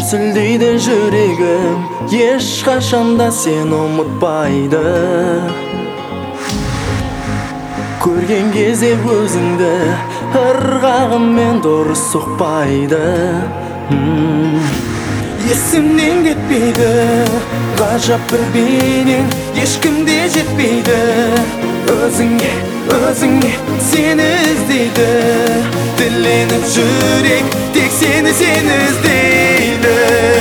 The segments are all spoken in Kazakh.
Дүрсілдейді жүрегім, ешқашанда сен ұмытпайды. Көрген кезде өзіңді, ырғағымен дұрыс соқпайды. Есімнен кетпейді, ғажап бір бейнең, ешкімде жетпейді. Өзіңе сені іздейді, тіленіп жүрек, тек сені іздейді.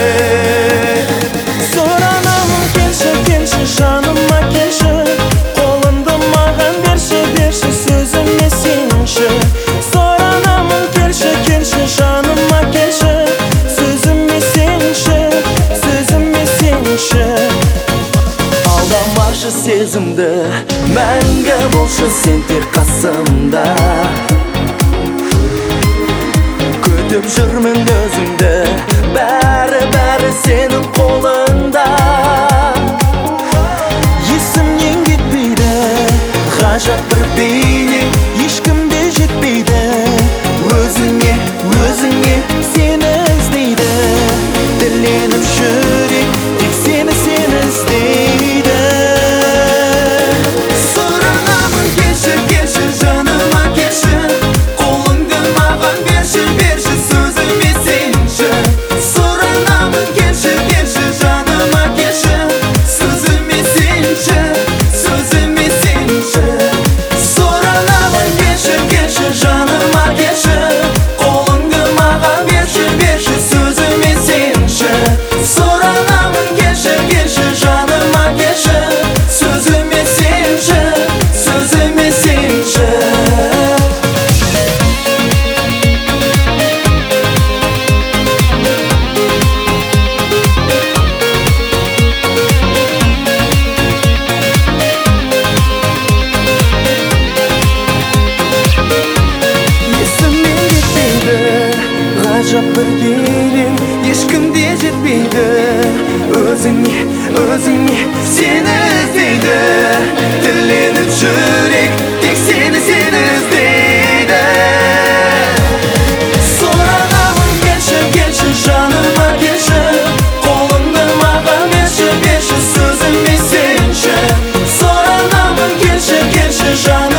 Сұранамын, келші, жаныма келші, қолыңды маған берші, сөзіме сенші. Сұранамын, келші, жаныма келші, сөзіме сенші. Алдамашы сезімді, мәңгі болшы сен тек қасымда. Күтіп жүрмін өзіңді, бәрі сенің қолыңда. Есімнен кетпейді, ғажап бір бейнең, ешкімде жетпейді. Өзіңе сені іздейді, тіленіп жүрек, тек сені іздейді. Сұранамын, келші, жаныма келші, қолыңды маған берші, сөзіме сенші. Сұранамын, келші, жаныма келші, сөзіме сенші. Сұранамын, келші, жаныма келші, қолыңды маған берші, сөзіме сенші. Сұранамын, келші, жаныма келші, сөзіме сенші. Ғажап бір бейнең, ешкімде жетпейді. Өзіңе сені іздейді, тіленіп жүрек, тек сені іздейді. Сұранамын, келші, жаныма келші, қолыңды маған берші, сөзіме сенші. Сұранамын, келші, жаныма